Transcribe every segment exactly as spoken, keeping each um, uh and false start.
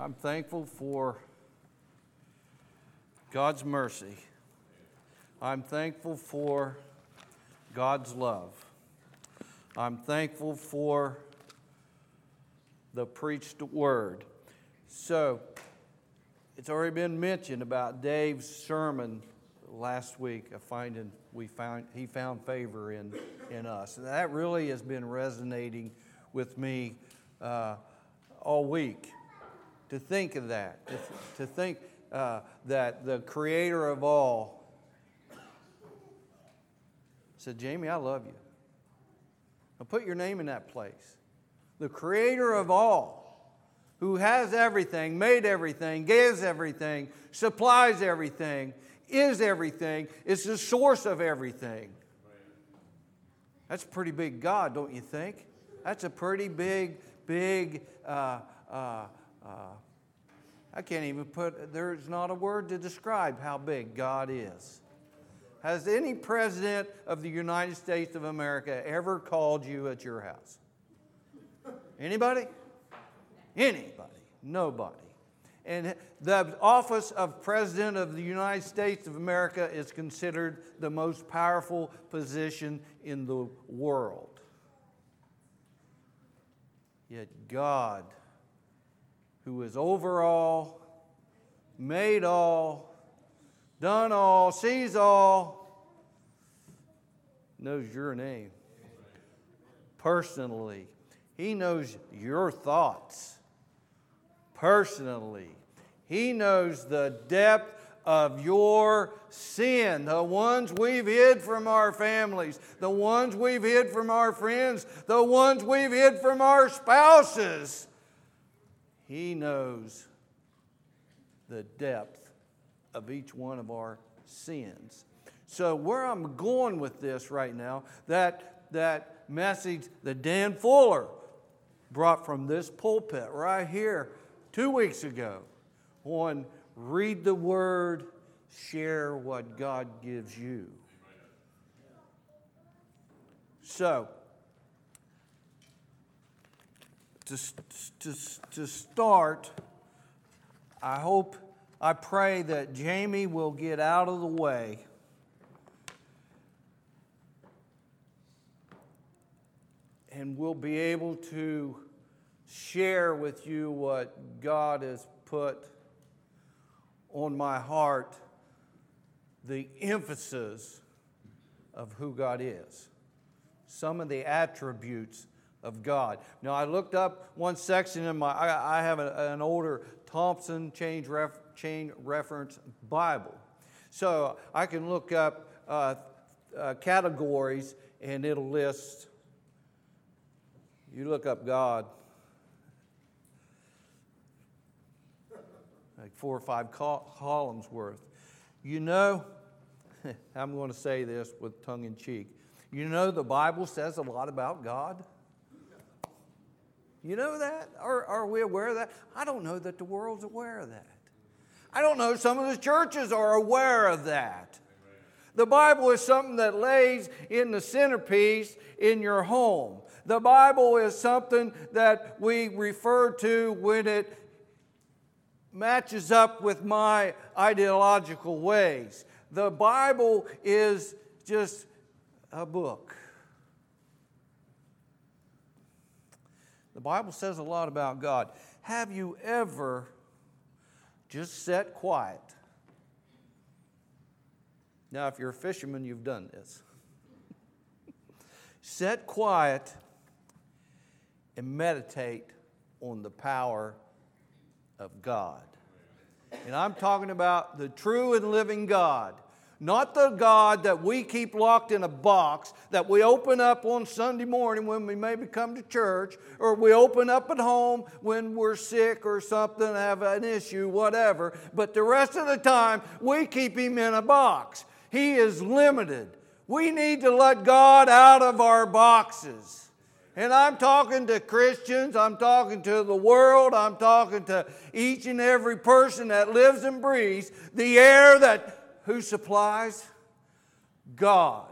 I'm thankful for God's mercy. I'm thankful for God's love. I'm thankful for the preached word. So, it's already been mentioned about Dave's sermon last week. I find we found he found favor in in us, and that really has been resonating with me uh, all week. To think of that, to, to think uh, that the Creator of all said, "Jamie, I love you. Now put your name in that place." The Creator of all, who has everything, made everything, gives everything, supplies everything, is everything, is the source of everything. That's a pretty big God, don't you think? That's a pretty big, big, uh, uh, uh, I can't even put, there's not a word to describe how big God is. Has any president of the United States of America ever called you at your house? Anybody? Anybody? Nobody. And the office of President of the United States of America is considered the most powerful position in the world. Yet God, who is over all, made all, done all, sees all, knows your name personally. He knows your thoughts personally. He knows the depth of your sin, the ones we've hid from our families, the ones we've hid from our friends, the ones we've hid from our spouses. He knows the depth of each one of our sins. So where I'm going with this right now, that, that message that Dan Fuller brought from this pulpit right here two weeks ago on read the Word, share what God gives you. So, to, to, to start, I hope, I pray that Jamie will get out of the way and we'll be able to share with you what God has put on my heart, the emphasis of who God is, some of the attributes of God. Now, I looked up one section in my, I, I have a, an older Thompson Chain, Ref, Chain Reference Bible. So I can look up uh, uh, categories and it'll list, you look up God, like four or five columns worth. You know, I'm going to say this with tongue in cheek. You know the Bible says a lot about God? You know that? Are, are we aware of that? I don't know that the world's aware of that. I don't know some of the churches are aware of that. The Bible is something that lays in the centerpiece in your home. The Bible is something that we refer to when it matches up with my ideological ways. The Bible is just a book. The Bible says a lot about God. Have you ever just sat quiet? Now, if you're a fisherman, you've done this. Sit quiet and meditate on the power of God. And I'm talking about the true and living God. Not the God that we keep locked in a box, that we open up on Sunday morning when we maybe come to church, or we open up at home when we're sick or something, have an issue, whatever. But the rest of the time, we keep Him in a box. He is limited. We need to let God out of our boxes. And I'm talking to Christians, I'm talking to the world, I'm talking to each and every person that lives and breathes the air that, who supplies? God.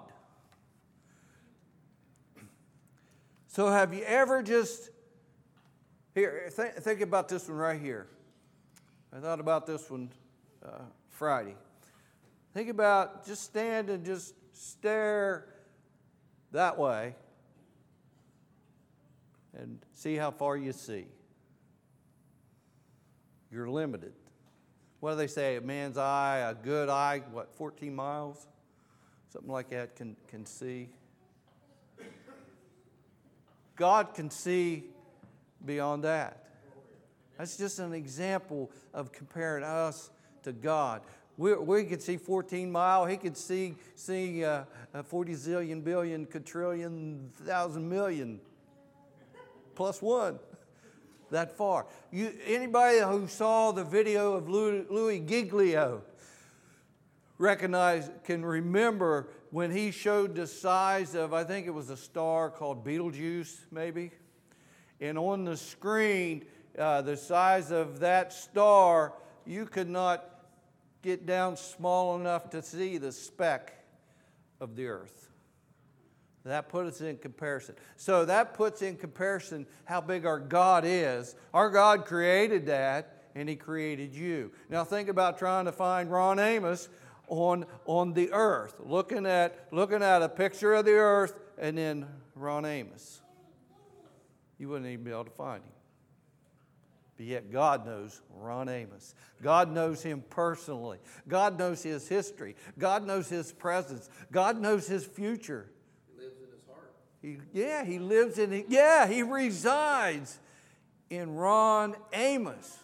So have you ever just, here, think, think about this one right here. I thought about this one uh, Friday. Think about just stand and just stare that way and see how far you see. You're limited. What do they say? A man's eye, a good eye, what, fourteen miles? Something like that can, can see. God can see beyond that. That's just an example of comparing us to God. We, we could see fourteen mile. He could see, see uh, forty zillion, billion, quadrillion, thousand million, plus one. That far. You, anybody who saw the video of Louis, Louis Giglio recognize, can remember when he showed the size of, I think it was a star called Betelgeuse, maybe. And on the screen, uh, the size of that star, you could not get down small enough to see the speck of the earth. That puts us in comparison. So that puts in comparison how big our God is. Our God created that, and He created you. Now think about trying to find Ron Amos on, on the earth, looking at, looking at a picture of the earth and then Ron Amos. You wouldn't even be able to find him. But yet God knows Ron Amos. God knows him personally. God knows his history. God knows his presence. God knows his future. He, yeah, he lives in it. Yeah, he resides in Ron Amos.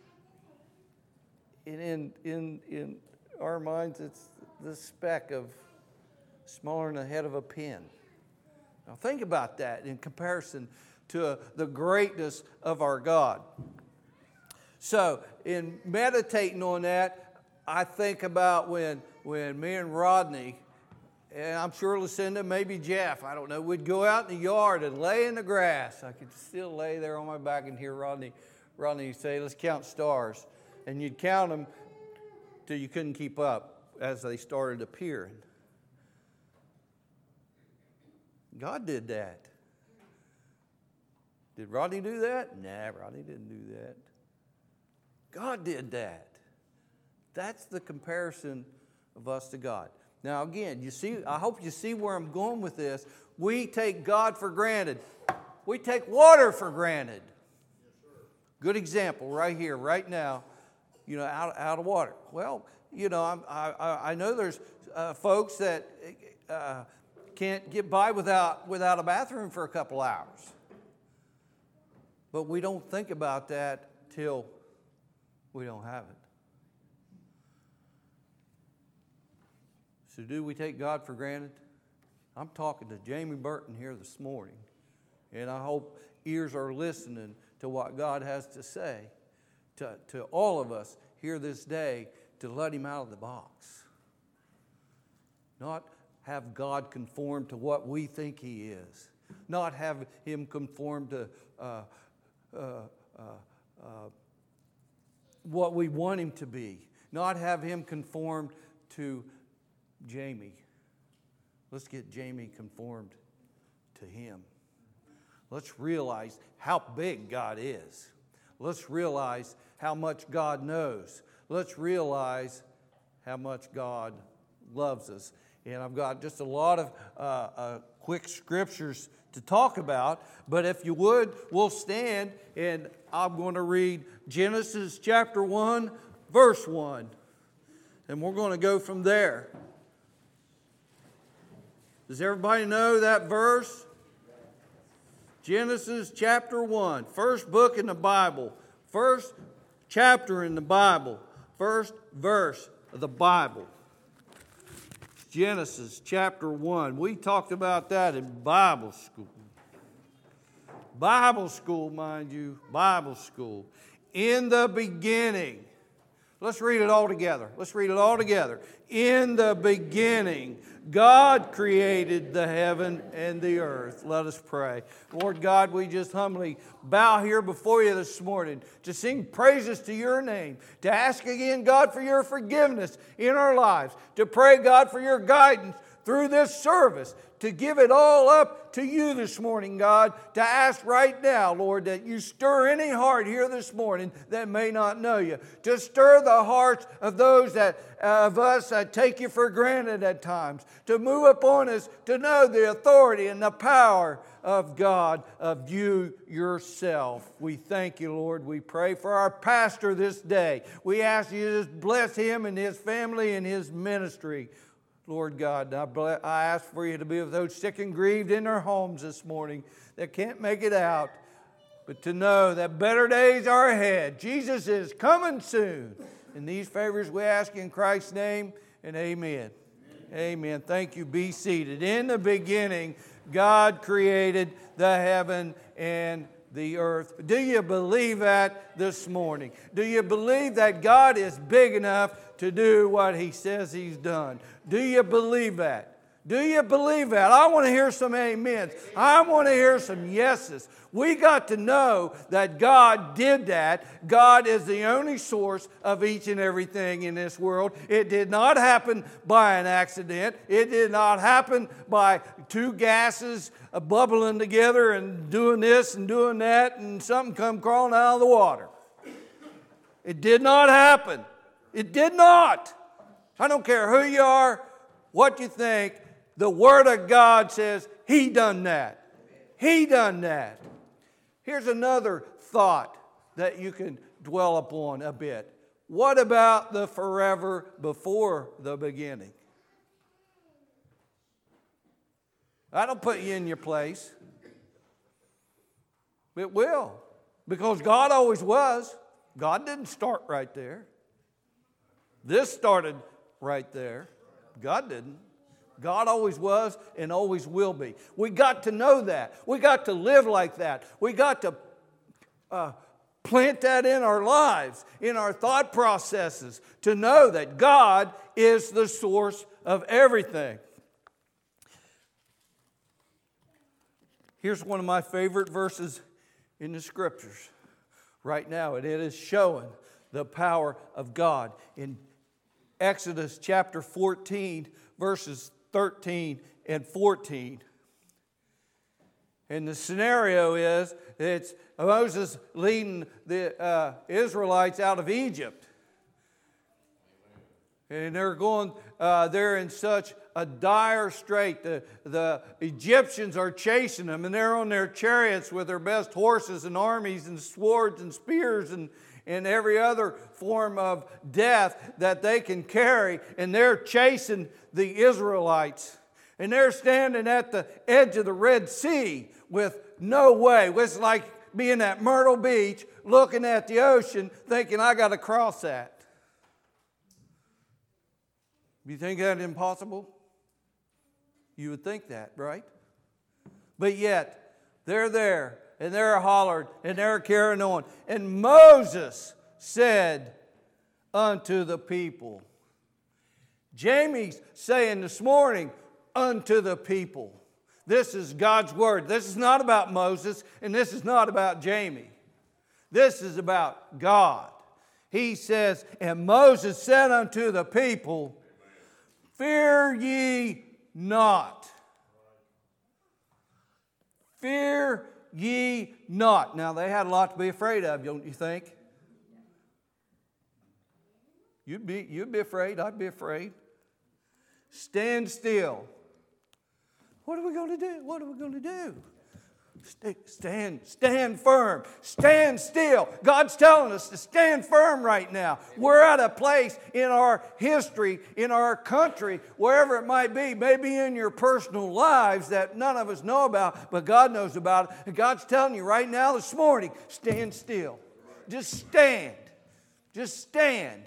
And in, in, in our minds, it's the speck of smaller than the head of a pin. Now think about that in comparison to uh, the greatness of our God. So in meditating on that, I think about when, when me and Rodney, and I'm sure Lucinda, maybe Jeff, I don't know, we'd go out in the yard and lay in the grass. I could still lay there on my back and hear Rodney, Rodney say, let's count stars. And you'd count them till you couldn't keep up as they started appearing. God did that. Did Rodney do that? Nah, Rodney didn't do that. God did that. That's the comparison of us to God. Now again, you see, I hope you see where I'm going with this. We take God for granted. We take water for granted. Good example right here, right now, you know, out, out of water. Well, you know, I'm, I, I know there's uh, folks that uh, can't get by without, without a bathroom for a couple hours. But we don't think about that till we don't have it. So do we take God for granted? I'm talking to Jamie Burton here this morning, and I hope ears are listening to what God has to say to, to all of us here this day to let Him out of the box. Not have God conform to what we think He is. Not have Him conform to uh, uh, uh, uh, what we want Him to be. Not have Him conform to Jamie. Let's get Jamie conformed to Him. Let's realize how big God is. Let's realize how much God knows. Let's realize how much God loves us. And I've got just a lot of uh, uh, quick scriptures to talk about. But if you would, we'll stand and I'm going to read Genesis chapter one, verse one. And we're going to go from there. Does everybody know that verse? Genesis chapter one, first book in the Bible, first chapter in the Bible, first verse of the Bible. Genesis chapter one. We talked about that in Bible school. Bible school, mind you, Bible school. In the beginning. Let's read it all together. Let's read it all together. In the beginning, God created the heaven and the earth. Let us pray. Lord God, we just humbly bow here before you this morning to sing praises to your name, to ask again, God, for your forgiveness in our lives, to pray, God, for your guidance through this service to give it all up to you this morning, God, to ask right now, Lord, that you stir any heart here this morning that may not know you. To stir the hearts of those that uh, of us that take you for granted at times. To move upon us to know the authority and the power of God, of you yourself. We thank you, Lord. We pray for our pastor this day. We ask you to just bless him and his family and his ministry. Lord God, I, bless, I ask for you to be with those sick and grieved in their homes this morning that can't make it out, but to know that better days are ahead. Jesus is coming soon. And these favors we ask in Christ's name, and amen. Amen. Amen. Thank you. Be seated. In the beginning, God created the heaven and the earth. Do you believe that this morning? Do you believe that God is big enough to do what He says He's done? Do you believe that? Do you believe that? I want to hear some amens. I want to hear some yeses. We got to know that God did that. God is the only source of each and everything in this world. It did not happen by an accident. It did not happen by two gases bubbling together and doing this and doing that and something come crawling out of the water. It did not happen. It did not. I don't care who you are, what you think. The Word of God says He done that. He done that. Here's another thought that you can dwell upon a bit. What about the forever before the beginning? That'll put you in your place. It will. Because God always was. God didn't start right there. This started right there. God didn't. God always was and always will be. We got to know that. We got to live like that. We got to uh, plant that in our lives, in our thought processes, to know that God is the source of everything. Here's one of my favorite verses in the Scriptures right now, and it is showing the power of God. In Exodus chapter fourteen, verses thirteen and fourteen. And the scenario is it's Moses leading the uh, Israelites out of Egypt. And they're going, uh, they're in such a dire strait. The, the Egyptians are chasing them, and they're on their chariots with their best horses and armies and swords and spears and, and every other form of death that they can carry. And they're chasing the Israelites. And they're standing at the edge of the Red Sea with no way. It's like being at Myrtle Beach, looking at the ocean, thinking, I got to cross that. You think that's impossible? You would think that, right? But yet, they're there, and they're hollered, and they're carrying on. And Moses said unto the people. Jamie's saying this morning, unto the people. This is God's word. This is not about Moses, and this is not about Jamie. This is about God. He says, and Moses said unto the people, fear ye not. Fear ye not. Now, they had a lot to be afraid of, don't you think? You'd be, you'd be afraid. I'd be afraid. Stand still. What are we going to do? What are we going to do? Stand, stand firm. Stand still. God's telling us to stand firm right now. We're at a place in our history, in our country, wherever it might be, maybe in your personal lives that none of us know about, but God knows about it. And God's telling you right now this morning, stand still. Just stand. Just stand.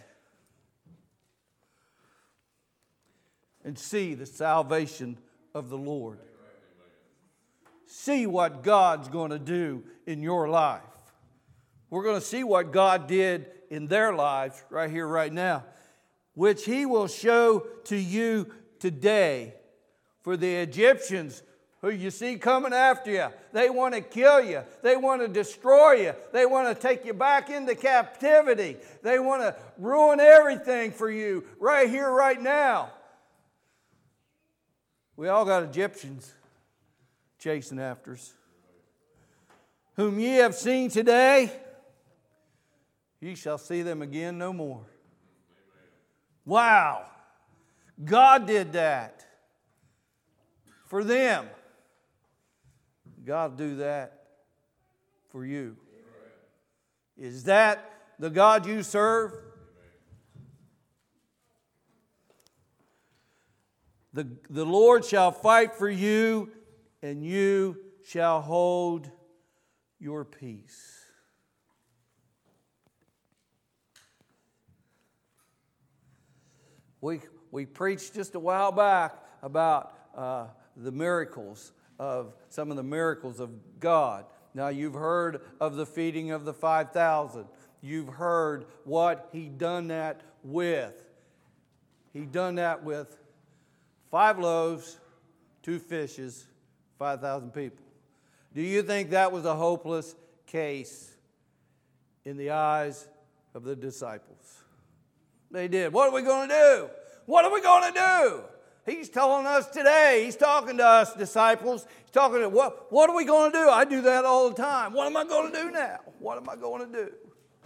And see the salvation of the Lord. See what God's going to do in your life. We're going to see what God did in their lives right here, right now, which He will show to you today. For the Egyptians who you see coming after you, they want to kill you. They want to destroy you. They want to take you back into captivity. They want to ruin everything for you right here, right now. We all got Egyptians chasing after us. Whom ye have seen today, ye shall see them again no more. Wow. God did that for them. God do that for you. Is that the God you serve? The, the Lord shall fight for you, and you shall hold your peace. We, we preached just a while back about uh, the miracles of some of the miracles of God. Now you've heard of the feeding of the five thousand. You've heard what He done that with. He done that with five loaves, two fishes, five thousand people. Do you think that was a hopeless case in the eyes of the disciples? They did. What are we going to do? What are we going to do? He's telling us today. He's talking to us disciples. He's talking to what? What are we going to do? I do that all the time. What am I going to do now? What am I going to do?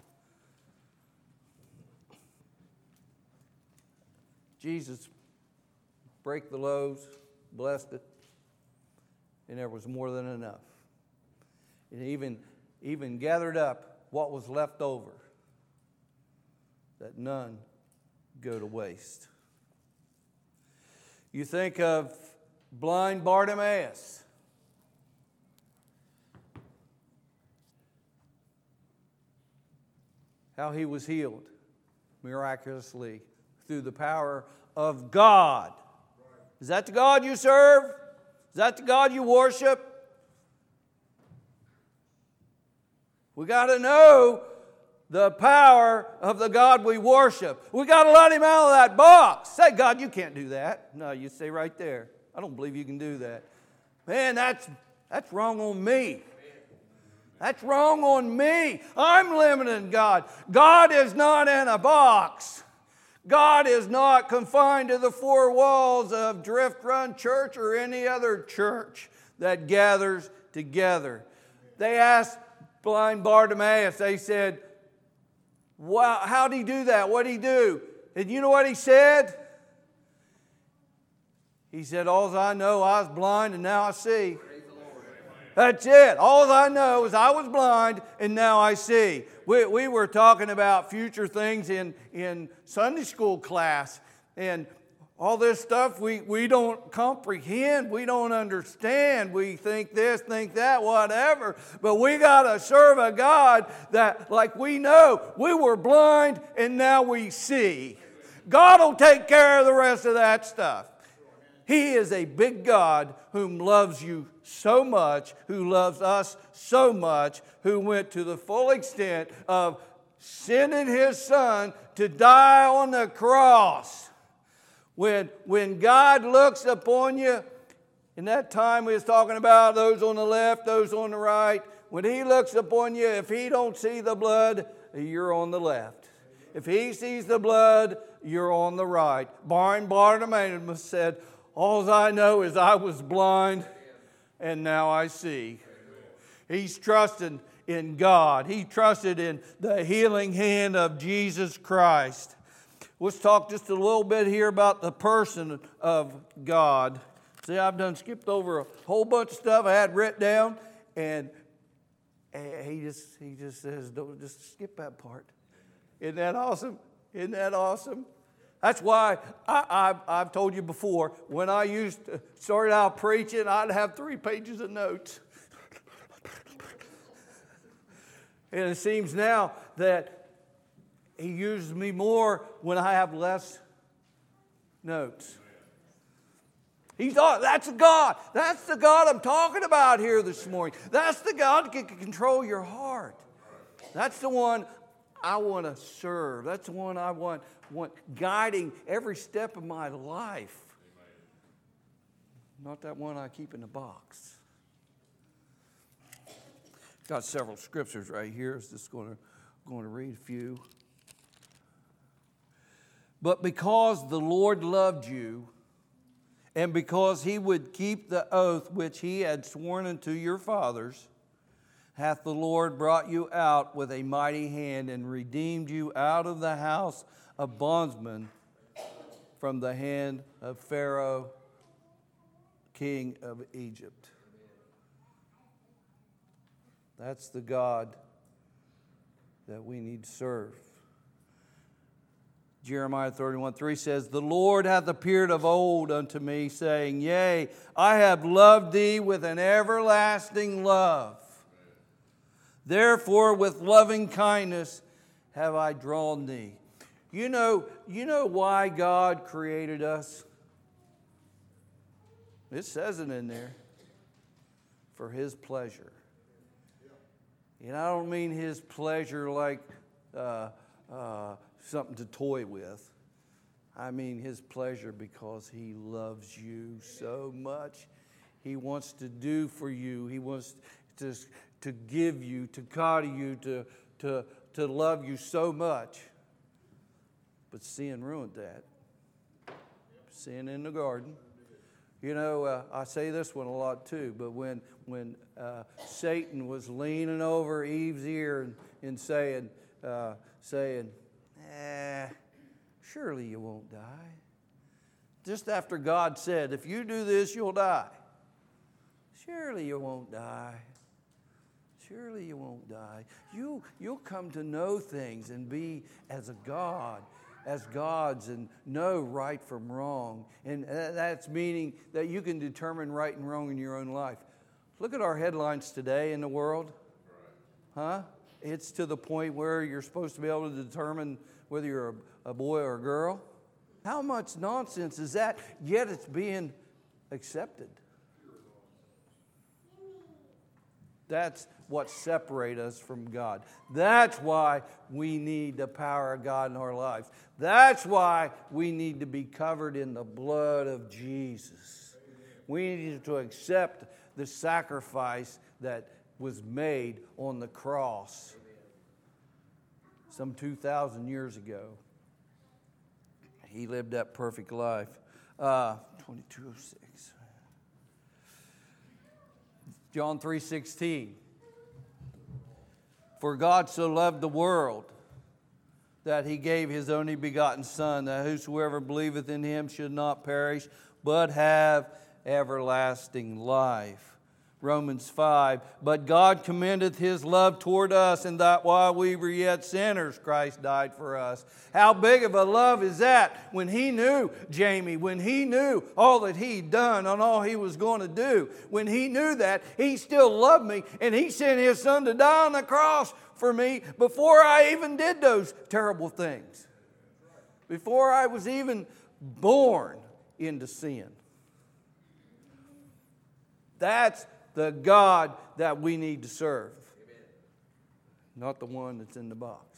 Jesus broke the loaves, blessed it, and there was more than enough. And even, even gathered up what was left over, that none go to waste. You think of blind Bartimaeus. How he was healed miraculously through the power of God. Is that the God you serve? Is that the God you worship? We got to know the power of the God we worship. We got to let Him out of that box. Say, God, you can't do that. No, you stay right there. I don't believe you can do that. Man, that's, that's wrong on me. That's wrong on me. I'm limiting God. God is not in a box. God is not confined to the four walls of Drift Run Church or any other church that gathers together. They asked blind Bartimaeus, they said, wow, how'd he do that? What'd he do? And you know what he said? He said, all I know, I was blind and now I see. That's it. All I know is I was blind and now I see. We, we were talking about future things in, in Sunday school class. And all this stuff we, we don't comprehend. We don't understand. We think this, think that, whatever. But we got to serve a God that, like we know, we were blind and now we see. God will take care of the rest of that stuff. He is a big God whom loves you so much, who loves us so much, who went to the full extent of sending His Son to die on the cross. When, when God looks upon you, in that time we was talking about those on the left, those on the right. When He looks upon you, if He don't see the blood, you're on the left. If He sees the blood, you're on the right. Blind Bartimaeus said, all I know is I was blind and now I see. He's trusting in God. He trusted in the healing hand of Jesus Christ. Let's talk just a little bit here about the person of God. See, I've done skipped over a whole bunch of stuff I had written down, and he just he just says, don't just skip that part. Isn't that awesome? Isn't that awesome? That's why I, I've, I've told you before, when I used to start out preaching, I'd have three pages of notes. And it seems now that He uses me more when I have less notes. He's all, that's God. That's the God I'm talking about here this morning. That's the God that can control your heart. That's the one I want to serve. That's the one I want, want guiding every step of my life. Not that one I keep in the box. Got several scriptures right here. I'm just going to, going to read a few. But because the Lord loved you And because he would keep the oath which he had sworn unto your fathers, hath the Lord brought you out with a mighty hand and redeemed you out of the house of bondsmen from the hand of Pharaoh, king of Egypt. That's the God that we need to serve. Jeremiah thirty-one three says, the Lord hath appeared of old unto me, saying, yea, I have loved thee with an everlasting love. Therefore with loving kindness have I drawn thee. You know, you know why God created us? It says it in there. For His pleasure. And I don't mean His pleasure like uh, uh, something to toy with. I mean His pleasure because He loves you so much. He wants to do for you. He wants to, to give you, to coddle you, to, to, to love you so much. But sin ruined that. Sin in the garden. You know, uh, I say this one a lot too, but when when uh, Satan was leaning over Eve's ear and, and saying, uh, saying, eh, surely you won't die. Just after God said, if you do this, you'll die. Surely you won't die. Surely you won't die. You, you'll come to know things and be as a God. As gods and know right from wrong. And that's meaning that you can determine right and wrong in your own life. Look at our headlines today in the world. Huh? It's to the point where you're supposed to be able to determine whether you're a, a boy or a girl. How much nonsense is that? Yet it's being accepted. That's what separates us from God. That's why we need the power of God in our lives. That's why we need to be covered in the blood of Jesus. We need to accept the sacrifice that was made on the cross some two thousand years ago. He lived that perfect life. Uh, twenty-two oh six. John three sixteen. For God so loved the world that He gave His only begotten Son, that whosoever believeth in Him should not perish, but have everlasting life. Romans five, but God commendeth His love toward us, and that while we were yet sinners, Christ died for us. How big of a love is that? When He knew Jamie, when He knew all that He'd done and all He was going to do, when He knew that, He still loved me, and He sent His Son to die on the cross for me before I even did those terrible things. Before I was even born into sin. That's the God that we need to serve. Amen. Not the one that's in the box.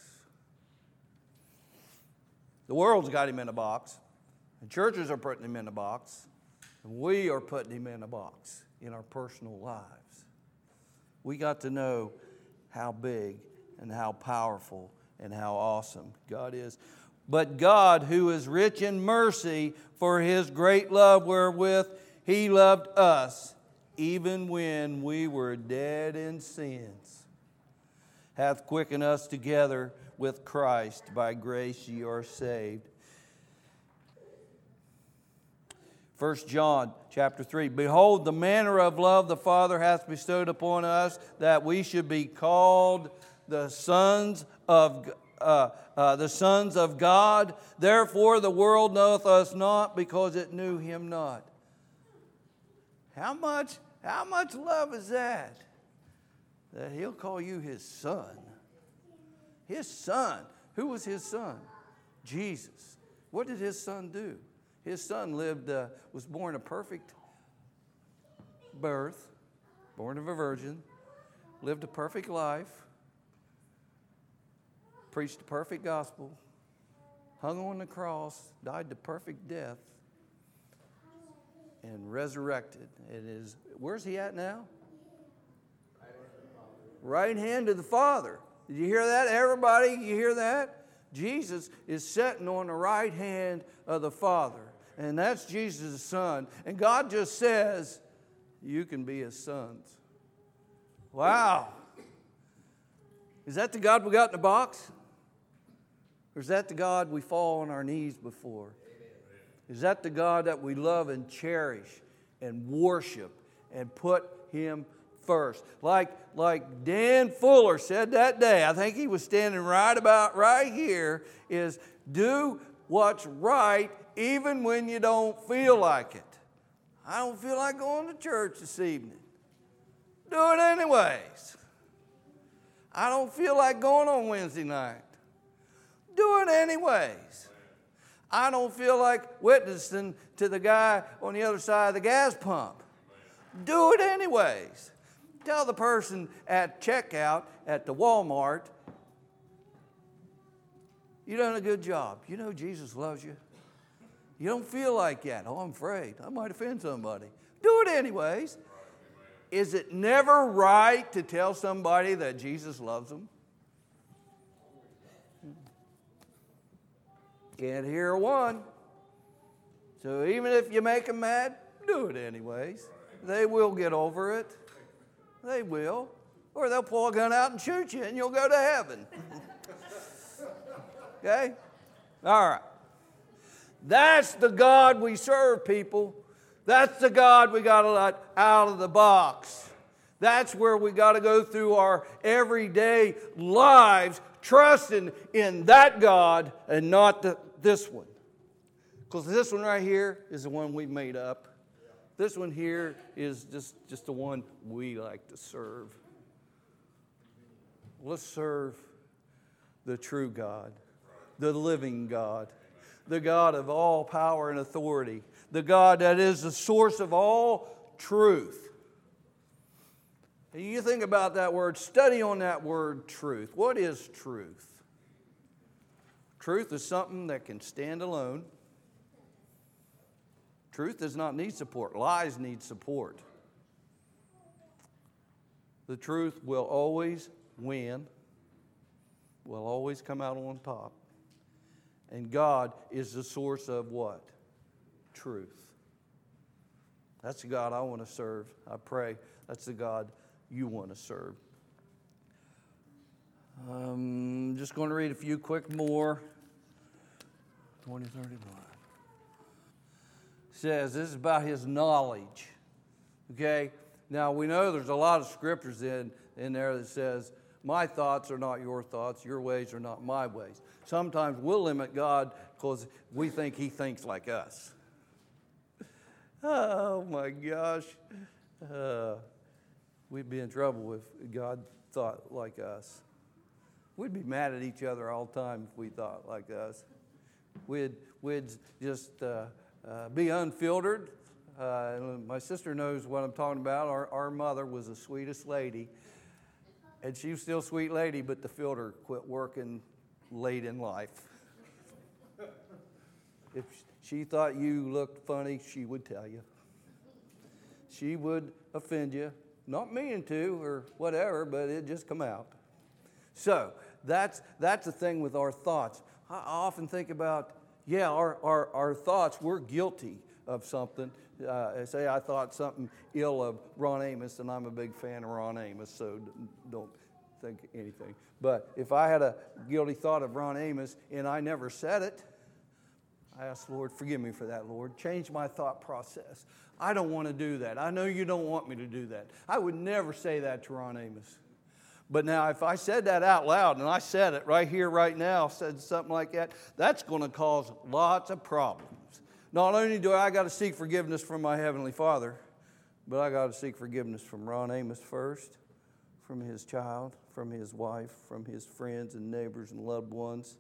The world's got Him in a box. The churches are putting Him in a box. And we are putting Him in a box in our personal lives. We got to know how big and how powerful and how awesome God is. But God, who is rich in mercy, for His great love wherewith He loved us, even when we were dead in sins, hath quickened us together with Christ. By grace ye are saved. First John chapter three. Behold, the manner of love the Father hath bestowed upon us, that we should be called the sons of uh, uh, the sons of God. Therefore the world knoweth us not, because it knew Him not. How much, how much love is that? That He'll call you His son. His son. Who was His son? Jesus. What did His son do? His son lived, uh, was born a perfect birth, born of a virgin, lived a perfect life, preached a perfect gospel, hung on the cross, died the perfect death, and resurrected. It is, where's He at now? Right hand of the Father. Did you hear that, everybody? You hear that? Jesus is sitting on the right hand of the Father. And that's Jesus' son. And God just says, you can be his sons. Wow. Is that the God we got in the box? Or is that the God we fall on our knees before? Is that the God that we love and cherish and worship and put him first? Like, like Dan Fuller said that day, I think he was standing right about right here, is do what's right even when you don't feel like it. I don't feel like going to church this evening. Do it anyways. I don't feel like going on Wednesday night. Do it anyways. I don't feel like witnessing to the guy on the other side of the gas pump. Do it anyways. Tell the person at checkout at the Walmart, you've done a good job. You know Jesus loves you. You don't feel like that. Oh, I'm afraid. I might offend somebody. Do it anyways. Is it never right to tell somebody that Jesus loves them? Can't hear one. So even if you make them mad, do it anyways. They will get over it. They will. Or they'll pull a gun out and shoot you and you'll go to heaven. Okay? All right. That's the God we serve, people. That's the God we got to let out of the box. That's where we got to go through our everyday lives, trusting in that God and not the, this one. Because this one right here is the one we made up. This one here is just, just the one we like to serve. Let's serve the true God, the living God, the God of all power and authority, the God that is the source of all truth. And you think about that word, study on that word truth. What is truth? Truth is something that can stand alone. Truth does not need support. Lies need support. The truth will always win, will always come out on top. And God is the source of what? Truth. That's the God I want to serve. I pray that's the God you want to serve. I'm just going to read a few quick more. twenty thirty-one. Says this is about his knowledge. Okay? Now we know there's a lot of scriptures in, in there that says, my thoughts are not your thoughts, your ways are not my ways. Sometimes we'll limit God because we think he thinks like us. Oh my gosh. Uh, we'd be in trouble if God thought like us. We'd be mad at each other all the time if we thought like us. We'd, we'd just uh, uh, be unfiltered. Uh, my sister knows what I'm talking about. Our, our mother was the sweetest lady. And she was still a sweet lady, but the filter quit working late in life. If she thought you looked funny, she would tell you. She would offend you. Not meaning to or whatever, but it'd just come out. So that's that's the thing with our thoughts. I often think about, yeah, our, our, our thoughts, we're guilty of something. Uh, say I thought something ill of Ron Amos, and I'm a big fan of Ron Amos, so don't think anything. But if I had a guilty thought of Ron Amos and I never said it, I ask, Lord, forgive me for that, Lord. Change my thought process. I don't want to do that. I know you don't want me to do that. I would never say that to Ron Amos. But now if I said that out loud, and I said it right here, right now, said something like that, that's going to cause lots of problems. Not only do I got to seek forgiveness from my Heavenly Father, but I got to seek forgiveness from Ron Amos first, from his child, from his wife, from his friends and neighbors and loved ones.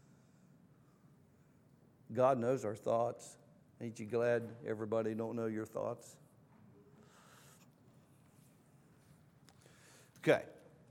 God knows our thoughts. Ain't you glad everybody don't know your thoughts? Okay.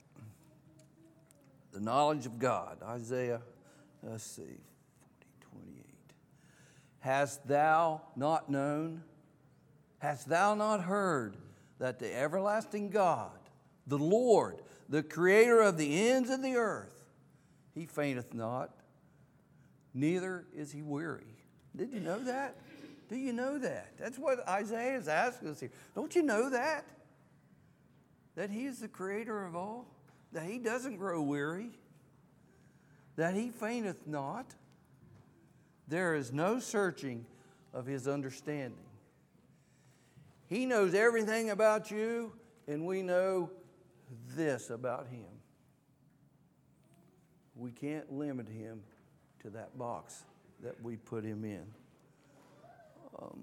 The knowledge of God. Isaiah, let's see, forty, twenty-eight. Hast thou not known? Hast thou not heard that the everlasting God, the Lord, the creator of the ends of the earth, he fainteth not, neither is he weary. Did you know that? Do you know that? That's what Isaiah is asking us here. Don't you know that? That He is the creator of all? That He doesn't grow weary? That He fainteth not? There is no searching of His understanding. He knows everything about you, and we know this about Him. We can't limit Him to that box that we put Him in. Um,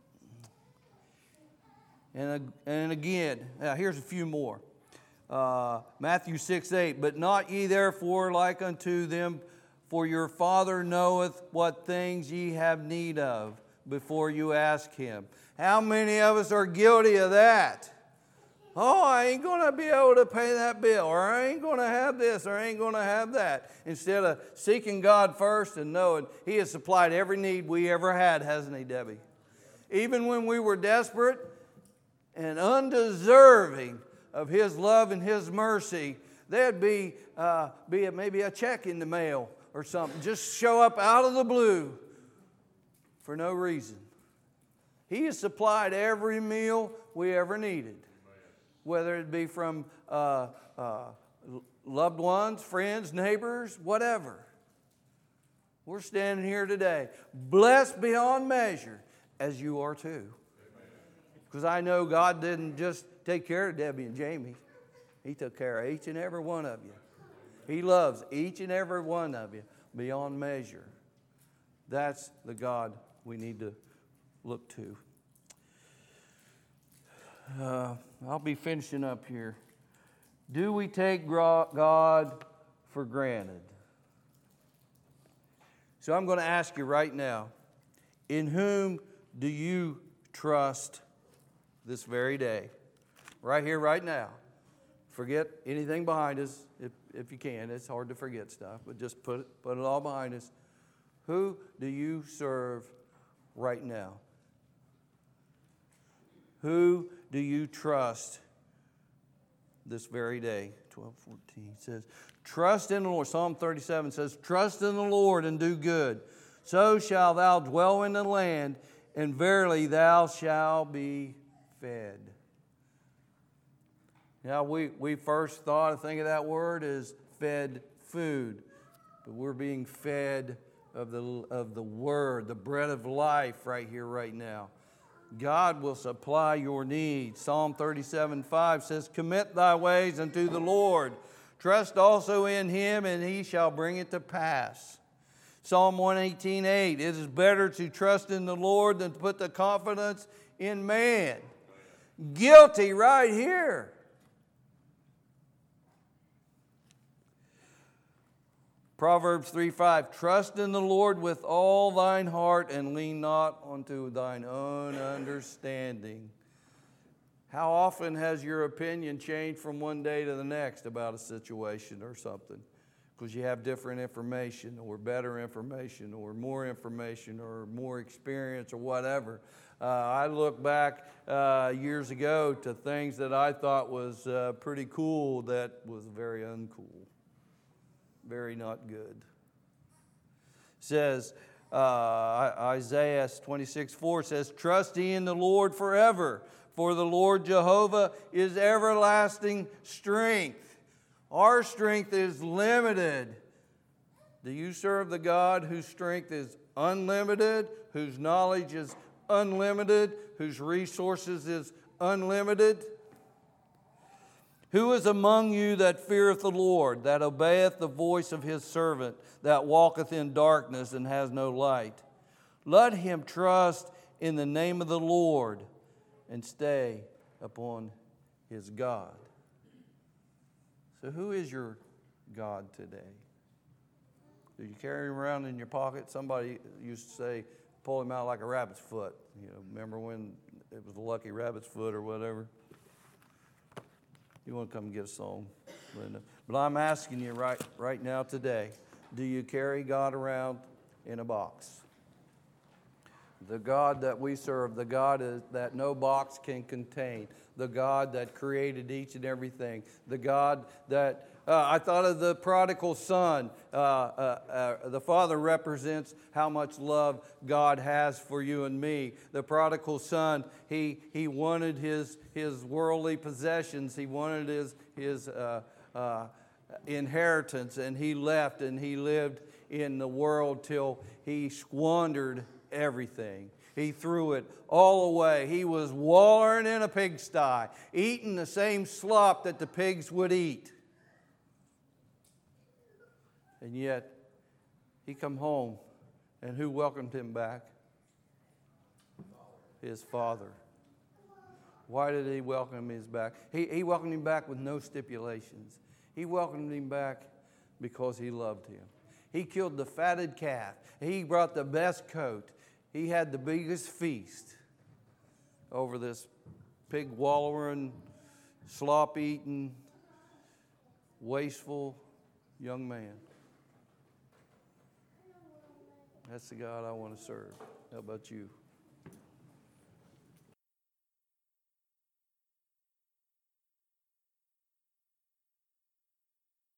and, and again, now here's a few more. Uh, Matthew six eight, but not ye therefore like unto them, for your Father knoweth what things ye have need of before you ask Him. How many of us are guilty of that? Oh, I ain't going to be able to pay that bill, or I ain't going to have this, or I ain't going to have that. Instead of seeking God first and knowing He has supplied every need we ever had, hasn't He, Debbie? Even when we were desperate and undeserving of His love and His mercy, there'd be, uh, be a, maybe a check in the mail or something. Just show up out of the blue for no reason. He has supplied every meal we ever needed. Whether it be from uh, uh, loved ones, friends, neighbors, whatever. We're standing here today, blessed beyond measure, as you are too. Because I know God didn't just take care of Debbie and Jamie. He took care of each and every one of you. He loves each and every one of you beyond measure. That's the God we need to look to. Uh, I'll be finishing up here. Do we take God for granted? So I'm going to ask you right now, in whom do you trust this very day? Right here, right now. Forget anything behind us, if, if you can. It's hard to forget stuff, but just put it, put it all behind us. Who do you serve right now? Who do you trust this very day? twelve fourteen says, trust in the Lord. Psalm thirty-seven says, trust in the Lord and do good. So shalt thou dwell in the land, and verily thou shalt be fed. Now, we, we first thought, I think of that word as fed food. But we're being fed of the, of the Word, the bread of life right here, right now. God will supply your needs. Psalm thirty-seven five says, commit thy ways unto the Lord. Trust also in Him, and He shall bring it to pass. Psalm one eighteen eight, it is better to trust in the Lord than to put the confidence in man. Guilty right here. Proverbs three five, trust in the Lord with all thine heart and lean not unto thine own understanding. How often has your opinion changed from one day to the next about a situation or something? Because you have different information or better information or more information or more experience or whatever. Uh, I look back uh, years ago to things that I thought was uh, pretty cool that was very uncool. Very not good. It says, uh, Isaiah twenty-six four says, trust ye in the Lord forever, for the Lord Jehovah is everlasting strength. Our strength is limited. Do you serve the God whose strength is unlimited, whose knowledge is unlimited, whose resources is unlimited? Who is among you that feareth the Lord, that obeyeth the voice of His servant, that walketh in darkness and has no light? Let him trust in the name of the Lord and stay upon his God. So who is your God today? Do you carry him around in your pocket? Somebody used to say, pull him out like a rabbit's foot. You know, remember when it was a lucky rabbit's foot or whatever? You want to come and get a song, Linda. But I'm asking you right, right now today, do you carry God around in a box? The God that we serve, the God is, that no box can contain, the God that created each and everything, the God that Uh, I thought of the prodigal son. Uh, uh, uh, the father represents how much love God has for you and me. The prodigal son, he he wanted his his worldly possessions. He wanted his his uh, uh, inheritance, and he left and he lived in the world till he squandered everything. He threw it all away. He was wallowing in a pigsty, eating the same slop that the pigs would eat. And yet, he come home, and who welcomed him back? His father. Why did he welcome him back? He, he welcomed him back with no stipulations. He welcomed him back because he loved him. He killed the fatted calf. He brought the best coat. He had the biggest feast over this pig wallowing, slop-eating, wasteful young man. That's the God I want to serve. How about you?